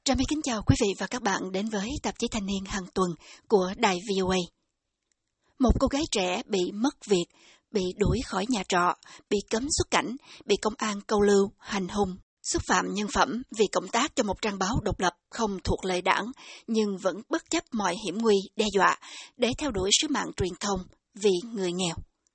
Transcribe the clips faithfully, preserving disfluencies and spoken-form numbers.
Trà My kính chào quý vị và các bạn đến với tạp chí Thanh niên hàng tuần của đài vê o a. Một cô gái trẻ bị mất việc, bị đuổi khỏi nhà trọ, bị cấm xuất cảnh, bị công an câu lưu, hành hung, xúc phạm nhân phẩm vì cộng tác cho một trang báo độc lập không thuộc lệ đảng, nhưng vẫn bất chấp mọi hiểm nguy, đe dọa để theo đuổi sứ mạng truyền thông vì người nghèo.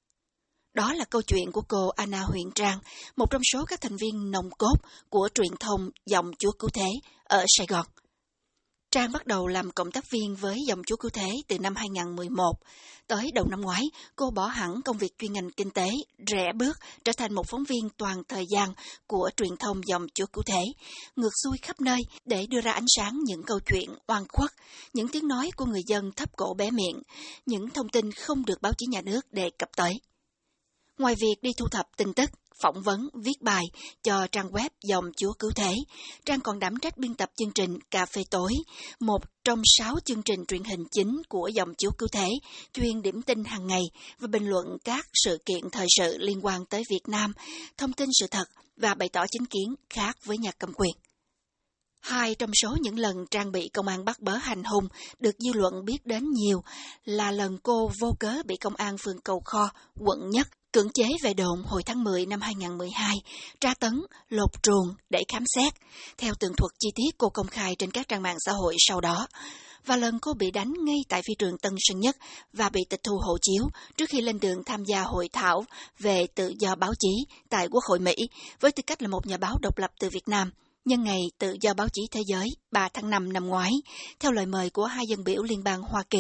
Đó là câu chuyện của cô Anna Huyền Trang, một trong số các thành viên nòng cốt của truyền thông Dòng Chúa Cứu Thế ở Sài Gòn. Trang bắt đầu làm cộng tác viên với Dòng Chúa Cứu Thế từ năm hai không một một. Tới đầu năm ngoái, cô bỏ hẳn công việc chuyên ngành kinh tế, rẽ bước trở thành một phóng viên toàn thời gian của truyền thông Dòng Chúa Cứu Thế, ngược xuôi khắp nơi để đưa ra ánh sáng những câu chuyện oan khuất, những tiếng nói của người dân thấp cổ bé miệng, những thông tin không được báo chí nhà nước đề cập tới. Ngoài việc đi thu thập tin tức, phỏng vấn, viết bài cho trang web Dòng Chúa Cứu Thế, Trang còn đảm trách biên tập chương trình Cà phê tối, một trong sáu chương trình truyền hình chính của Dòng Chúa Cứu Thế, chuyên điểm tin hàng ngày và bình luận các sự kiện thời sự liên quan tới Việt Nam, thông tin sự thật và bày tỏ chính kiến khác với nhà cầm quyền. Hai trong số những lần Trang bị công an bắt bớ hành hung được dư luận biết đến nhiều là lần cô vô cớ bị công an phường Cầu Kho, quận Nhất, cưỡng chế về đồn hồi tháng mười năm hai không một hai, tra tấn, lột truồng để khám xét, theo tường thuật chi tiết cô công khai trên các trang mạng xã hội sau đó. Và lần cô bị đánh ngay tại phi trường Tân Sơn Nhất và bị tịch thu hộ chiếu trước khi lên đường tham gia hội thảo về tự do báo chí tại Quốc hội Mỹ với tư cách là một nhà báo độc lập từ Việt Nam, nhân ngày tự do báo chí thế giới ba tháng năm năm ngoái, theo lời mời của hai dân biểu liên bang Hoa Kỳ.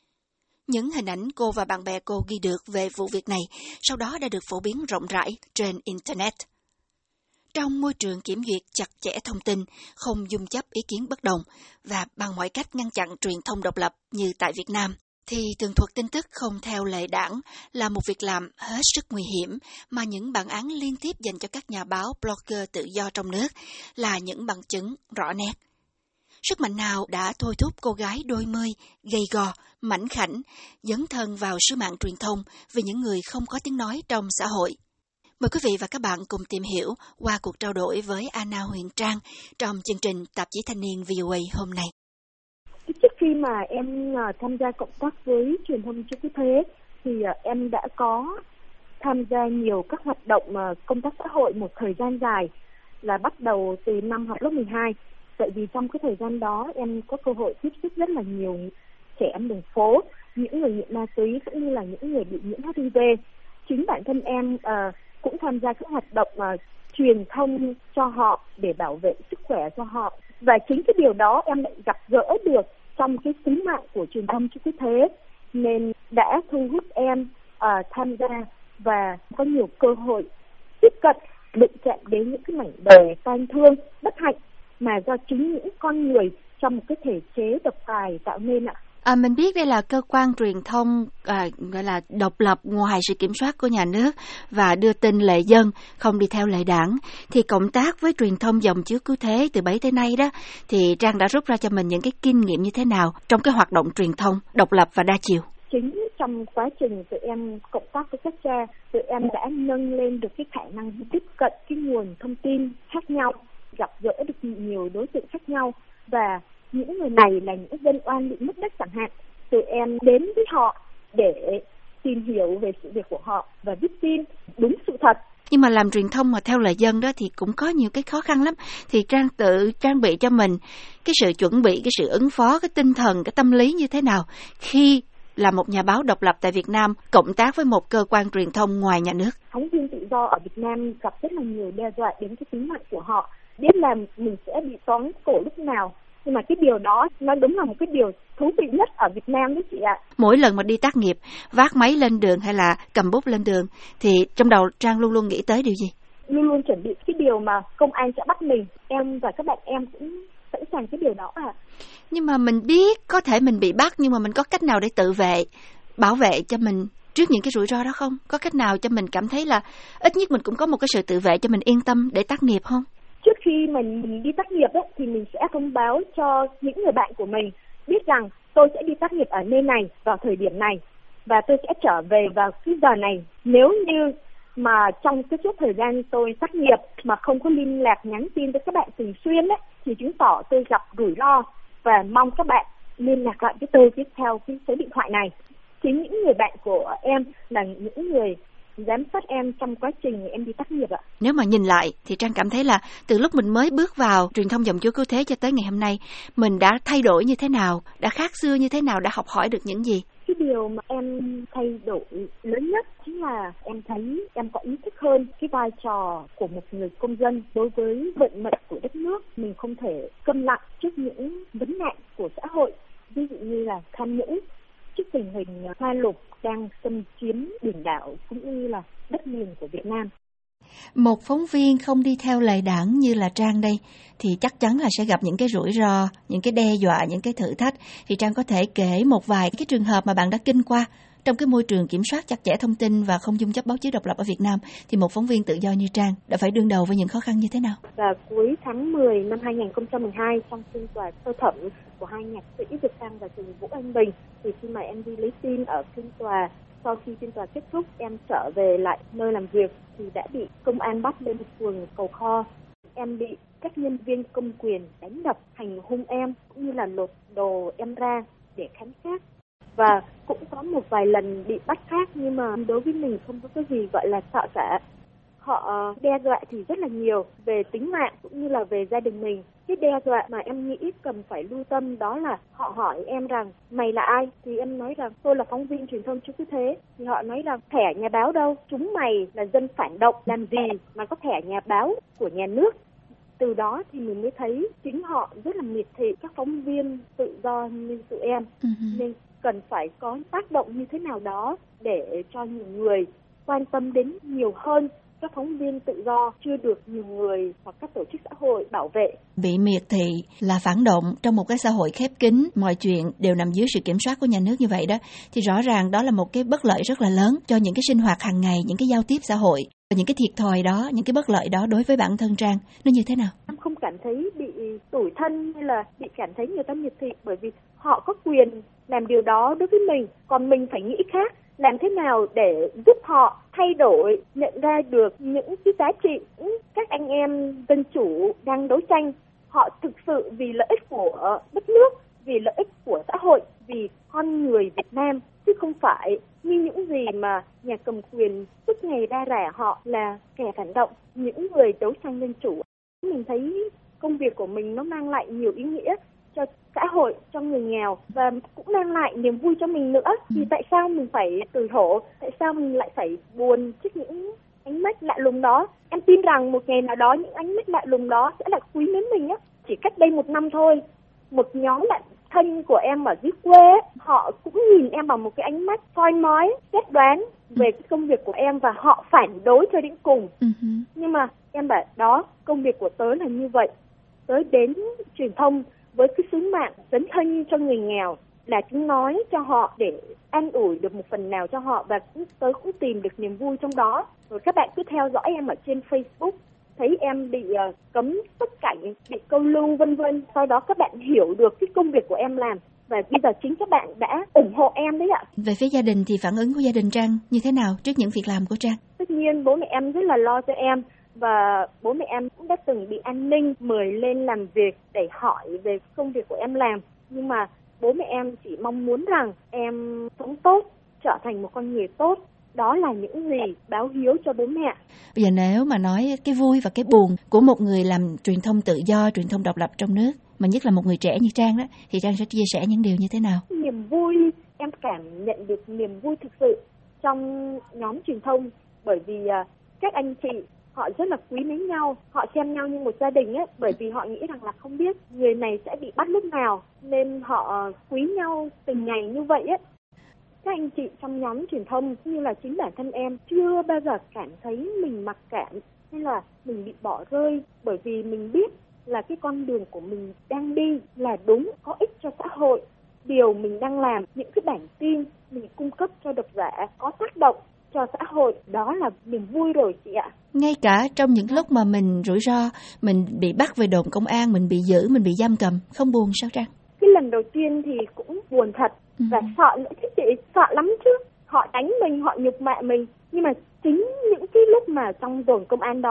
Những hình ảnh cô và bạn bè cô ghi được về vụ việc này sau đó đã được phổ biến rộng rãi trên Internet. Trong môi trường kiểm duyệt chặt chẽ thông tin, không dung chấp ý kiến bất đồng và bằng mọi cách ngăn chặn truyền thông độc lập như tại Việt Nam, thì tường thuật tin tức không theo lệ đảng là một việc làm hết sức nguy hiểm mà những bản án liên tiếp dành cho các nhà báo, blogger tự do trong nước là những bằng chứng rõ nét. Sức mạnh nào đã thôi thúc cô gái đôi mươi, gầy gò, mảnh khảnh, dấn thân vào sứ mạng truyền thông vì những người không có tiếng nói trong xã hội? Mời quý vị và các bạn cùng tìm hiểu qua cuộc trao đổi với Anna Huyền Trang trong chương trình Tạp chí Thanh niên vê o a hôm nay. Trước khi mà em tham gia cộng tác với truyền thông Chúa Cứu Thế thì em đã có tham gia nhiều các hoạt động công tác xã hội một thời gian dài, là bắt đầu từ năm học lớp mười hai. Tại vì trong cái thời gian đó em có cơ hội tiếp xúc rất là nhiều trẻ em đường phố, những người nghiện ma túy cũng như là những người bị nhiễm hát i vê. Chính bản thân em uh, cũng tham gia các hoạt động uh, truyền thông cho họ để bảo vệ sức khỏe cho họ. Và chính cái điều đó em lại gặp gỡ được trong cái sứ mạng của truyền thông Chúa Cứu Thế, nên đã thu hút em uh, tham gia và có nhiều cơ hội tiếp cận, đụng chạm đến những cái mảnh đời tang thương, bất hạnh mà do chính những con người trong một cái thể chế độc tài tạo nên ạ. À, mình biết đây là cơ quan truyền thông à, gọi là độc lập ngoài sự kiểm soát của nhà nước và đưa tin lệ dân, không đi theo lệ đảng. Thì cộng tác với truyền thông Dòng Chúa Cứu Thế từ bấy tới nay đó, thì Trang đã rút ra cho mình những cái kinh nghiệm như thế nào trong cái hoạt động truyền thông độc lập và đa chiều? Chính trong quá trình tụi em cộng tác với các cha, tụi em đã nâng lên được cái khả năng tiếp cận cái nguồn thông tin khác nhau, gặp gỡ được nhiều đối tượng khác nhau, và những người này là những dân oan bị mất đất chẳng hạn. Tụi em đến với họ để tìm hiểu về sự việc của họ và viết tin đúng sự thật. Nhưng mà làm truyền thông mà theo lời dân đó thì cũng có nhiều cái khó khăn lắm. Thì Trang tự trang bị cho mình cái sự chuẩn bị, cái sự ứng phó, cái tinh thần, cái tâm lý như thế nào khi là một nhà báo độc lập tại Việt Nam cộng tác với một cơ quan truyền thông ngoài nhà nước? Phóng viên tự do ở Việt Nam gặp rất là nhiều đe dọa đến cái tính mạng của họ, biết là mình sẽ bị tóm cổ lúc nào. Nhưng mà cái điều đó nó đúng là một cái điều thú vị nhất ở Việt Nam đấy chị ạ. Mỗi lần mà đi tác nghiệp, vác máy lên đường hay là cầm bút lên đường thì trong đầu Trang luôn luôn nghĩ tới điều gì? Luôn luôn chuẩn bị cái điều mà công an sẽ bắt mình. Em và các bạn em cũng sẵn sàng cái điều đó à. Nhưng mà mình biết có thể mình bị bắt, nhưng mà mình có cách nào để tự vệ, bảo vệ cho mình trước những cái rủi ro đó không? Có cách nào cho mình cảm thấy là ít nhất mình cũng có một cái sự tự vệ cho mình yên tâm để tác nghiệp không? Trước khi mình, mình đi tác nghiệp ấy, thì mình sẽ thông báo cho những người bạn của mình biết rằng tôi sẽ đi tác nghiệp ở nơi này vào thời điểm này và tôi sẽ trở về vào cái giờ này. Nếu như mà trong cái suốt thời gian tôi tác nghiệp mà không có liên lạc nhắn tin với các bạn thường xuyên ấy, thì chứng tỏ tôi gặp rủi ro và mong các bạn liên lạc lại với tôi tiếp theo cái số điện thoại này. Chính những người bạn của em là những người giám sát em trong quá trình em đi tác nghiệp ạ. Nếu mà nhìn lại thì Trang cảm thấy là từ lúc mình mới bước vào truyền thông dòng Chúa Cứu Thế cho tới ngày hôm nay, mình đã thay đổi như thế nào, đã khác xưa như thế nào, đã học hỏi được những gì? Cái điều mà em thay đổi lớn nhất chính là em thấy em có ý thức hơn cái vai trò của một người công dân đối với vận mệnh của đất nước. Mình không thể câm lặng trước những vấn nạn của xã hội, ví dụ như là tham nhũng, trước tình hình hoa lục đang xâm chiếm biển đảo cũng như là đất liền của Việt Nam. Một phóng viên không đi theo lời đảng như là Trang đây thì chắc chắn là sẽ gặp những cái rủi ro, những cái đe dọa, những cái thử thách. Thì Trang có thể kể một vài cái trường hợp mà bạn đã kinh qua trong cái môi trường kiểm soát chặt chẽ thông tin và không dung chấp báo chí độc lập ở Việt Nam, thì một phóng viên tự do như Trang đã phải đương đầu với những khó khăn như thế nào? Và cuối tháng mười năm hai nghìn không trăm mười hai, trong phiên tòa sơ thẩm của hai nhạc sĩ Việt Sang và Trần Vũ Anh Bình, thì khi mà em đi lấy tin ở phiên tòa, sau khi phiên tòa kết thúc, em trở về lại nơi làm việc thì đã bị công an bắt lên phường Cầu Kho. Em bị các nhân viên công quyền đánh đập, hành hung em cũng như là lột đồ em ra để khám xét. Và cũng có một vài lần bị bắt khác, nhưng mà đối với mình không có cái gì gọi là sợ cả. Họ đe dọa thì rất là nhiều về tính mạng cũng như là về gia đình mình. Cái đe dọa mà em nghĩ cần phải lưu tâm đó là họ hỏi em rằng mày là ai? Thì em nói rằng tôi là phóng viên truyền thông Chúa Cứu Thế. Thì họ nói rằng thẻ nhà báo đâu? Chúng mày là dân phản động, làm gì mà có thẻ nhà báo của nhà nước? Từ đó thì mình mới thấy chính họ rất là miệt thị các phóng viên tự do như tụi em. Uh-huh. Nên cần phải có tác động như thế nào đó để cho nhiều người quan tâm đến nhiều hơn các phóng viên tự do chưa được nhiều người hoặc các tổ chức xã hội bảo vệ. Bị miệt thị là phản động trong một cái xã hội khép kín, mọi chuyện đều nằm dưới sự kiểm soát của nhà nước như vậy đó, thì rõ ràng đó là một cái bất lợi rất là lớn cho những cái sinh hoạt hàng ngày, những cái giao tiếp xã hội. Và những cái thiệt thòi đó, những cái bất lợi đó đối với bản thân Trang, nó như thế nào? Em không cảm thấy bị tủi thân hay là bị cảm thấy người ta miệt thị, bởi vì họ có quyền làm điều đó đối với mình, còn mình phải nghĩ khác. Làm thế nào để giúp họ thay đổi, nhận ra được những cái giá trị các anh em dân chủ đang đấu tranh. Họ thực sự vì lợi ích của đất nước, vì lợi ích của xã hội, vì con người Việt Nam, chứ không phải như những gì mà nhà cầm quyền suốt ngày đa rả họ là kẻ phản động, những người đấu tranh dân chủ. Mình thấy công việc của mình nó mang lại nhiều ý nghĩa cho xã hội, cho người nghèo và cũng mang lại niềm vui cho mình nữa. Thì tại sao mình phải tủi hổ? Tại sao mình lại phải buồn trước những ánh mắt lạ lùng đó? Em tin rằng một ngày nào đó những ánh mắt lạ lùng đó sẽ là quý mến mình á. Chỉ cách đây một năm thôi, một nhóm bạn thân của em ở dưới quê, họ cũng nhìn em bằng một cái ánh mắt soi mói, xét đoán về cái công việc của em và họ phản đối cho đến cùng. Uh-huh. Nhưng mà em bảo đó, công việc của tớ là như vậy. Tớ đến truyền thông với cái sứ mạng dấn thân cho người nghèo là tiếng nói cho họ để an ủi được một phần nào cho họ, và tớ cũng tìm được niềm vui trong đó. Rồi các bạn cứ theo dõi em ở trên Facebook, thấy em bị uh, cấm xuất cảnh, bị câu lưu vân vân. Sau đó các bạn hiểu được cái công việc của em làm và bây giờ chính các bạn đã ủng hộ em đấy ạ. Về phía gia đình thì phản ứng của gia đình Trang như thế nào trước những việc làm của Trang? Tất nhiên bố mẹ em rất là lo cho em. Và bố mẹ em cũng đã từng bị an ninh mời lên làm việc để hỏi về công việc của em làm. Nhưng mà bố mẹ em chỉ mong muốn rằng em sống tốt, trở thành một con người tốt. Đó là những gì báo hiếu cho bố mẹ. Bây giờ nếu mà nói cái vui và cái buồn của một người làm truyền thông tự do, truyền thông độc lập trong nước, mà nhất là một người trẻ như Trang đó, thì Trang sẽ chia sẻ những điều như thế nào? Niềm vui, em cảm nhận được niềm vui thực sự trong nhóm truyền thông, bởi vì các anh chị họ rất là quý mến nhau, họ xem nhau như một gia đình ấy, bởi vì họ nghĩ rằng là không biết người này sẽ bị bắt lúc nào, nên họ quý nhau từng ngày như vậy ấy. Các anh chị trong nhóm truyền thông cũng như là chính bản thân em chưa bao giờ cảm thấy mình mặc cảm hay là mình bị bỏ rơi, bởi vì mình biết là cái con đường của mình đang đi là đúng, có ích cho xã hội. Điều mình đang làm, những cái bản tin mình cung cấp cho độc giả có tác động cho xã hội, đó là niềm vui rồi chị ạ. Ngay cả trong những lúc mà mình rủi ro, mình bị bắt về đồn công an, mình bị giữ, mình bị giam cầm, không buồn sao Trang? Cái lần đầu tiên thì cũng buồn thật ừ. và sợ nữa chứ chị, sợ lắm chứ. Họ đánh mình, họ nhục mạ mình, nhưng mà chính những cái lúc mà trong đồn công an đó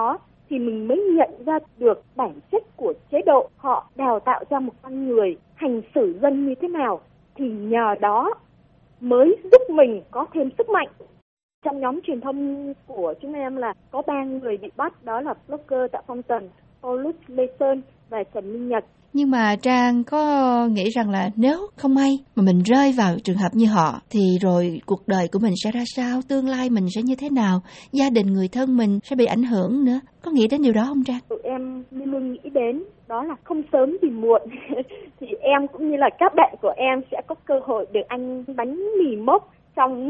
thì mình mới nhận ra được bản chất của chế độ. Họ đào tạo ra một con người hành xử dân như thế nào, thì nhờ đó mới giúp mình có thêm sức mạnh. Trong nhóm truyền thông của chúng em là có ba người bị bắt, đó là blogger Tạ Phong Tần, Paulus Lê Sơn và Trần Minh Nhật. Nhưng mà Trang có nghĩ rằng là nếu không may mà mình rơi vào trường hợp như họ thì rồi cuộc đời của mình sẽ ra sao, tương lai mình sẽ như thế nào, gia đình người thân mình sẽ bị ảnh hưởng nữa. Có nghĩ đến điều đó không Trang? Tụi em luôn luôn nghĩ đến đó là không sớm thì muộn thì em cũng như là các bạn của em sẽ có cơ hội được ăn bánh mì mốc trong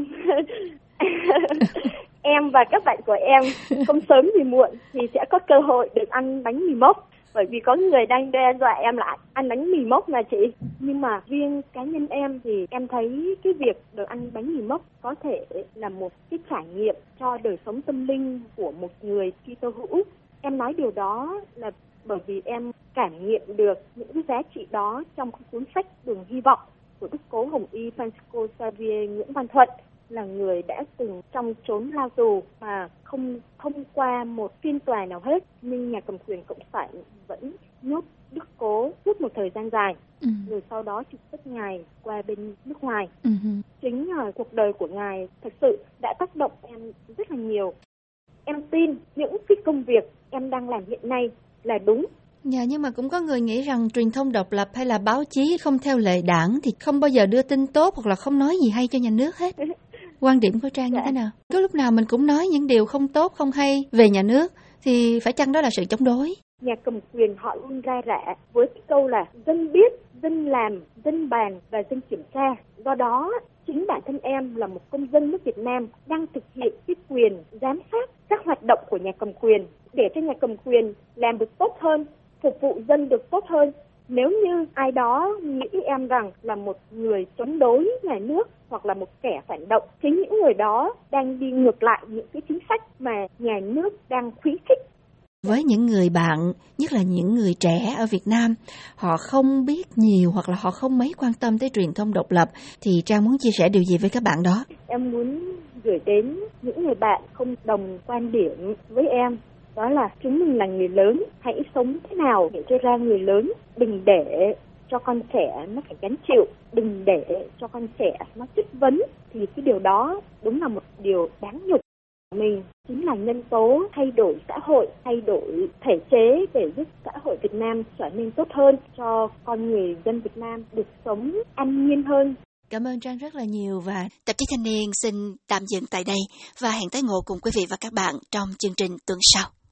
em và các bạn của em không sớm thì muộn thì sẽ có cơ hội được ăn bánh mì mốc, bởi vì có người đang đe dọa em là ăn bánh mì mốc mà chị. Nhưng mà riêng cá nhân em thì em thấy cái việc được ăn bánh mì mốc có thể là một cái trải nghiệm cho đời sống tâm linh của một người Kitô hữu. Em nói điều đó là bởi vì em cảm nghiệm được những cái giá trị đó trong cuốn sách Đường Hy Vọng của Đức Cố Hồng Y Francisco Xavier Nguyễn Văn Thuận, là người đã từng trong trốn lao tù mà không thông qua một phiên tòa nào hết, nhưng nhà cầm quyền cộng sản vẫn nhốt Đức Cố suốt một thời gian dài, ừ. rồi sau đó trục xuất ngài qua bên nước ngoài. Ừ. Chính là cuộc đời của ngài thật sự đã tác động em rất là nhiều. Em tin những cái công việc em đang làm hiện nay là đúng. Dạ, nhưng mà cũng có người nghĩ rằng truyền thông độc lập hay là báo chí không theo lệ đảng thì không bao giờ đưa tin tốt hoặc là không nói gì hay cho nhà nước hết. Quan điểm của Trang dạ. như thế nào? Có lúc nào mình cũng nói những điều không tốt, không hay về nhà nước thì phải chăng đó là sự chống đối? Nhà cầm quyền họ luôn ra rã với cái câu là dân biết, dân làm, dân bàn và dân kiểm tra. Do đó, chính bản thân em là một công dân nước Việt Nam đang thực hiện cái quyền giám sát các hoạt động của nhà cầm quyền để cho nhà cầm quyền làm được tốt hơn, phục vụ dân được tốt hơn. Nếu như ai đó nghĩ em rằng là một người chống đối nhà nước hoặc là một kẻ phản động, chính những người đó đang đi ngược lại những cái chính sách mà nhà nước đang khuyến khích. Với những người bạn, nhất là những người trẻ ở Việt Nam, họ không biết nhiều hoặc là họ không mấy quan tâm tới truyền thông độc lập, thì Trang muốn chia sẻ điều gì với các bạn đó? Em muốn gửi đến những người bạn không đồng quan điểm với em. Đó là chúng mình là người lớn, hãy sống thế nào để cho ra người lớn, đừng để cho con trẻ nó phải gánh chịu, đừng để cho con trẻ nó chất vấn, thì cái điều đó đúng là một điều đáng nhục. Mình chính là nhân tố thay đổi xã hội, thay đổi thể chế để giúp xã hội Việt Nam trở nên tốt hơn, cho con người dân Việt Nam được sống an nhiên hơn. Cảm ơn Trang rất là nhiều và Tạp chí Thanh niên xin tạm dừng tại đây và hẹn tái ngộ cùng quý vị và các bạn trong chương trình tuần sau.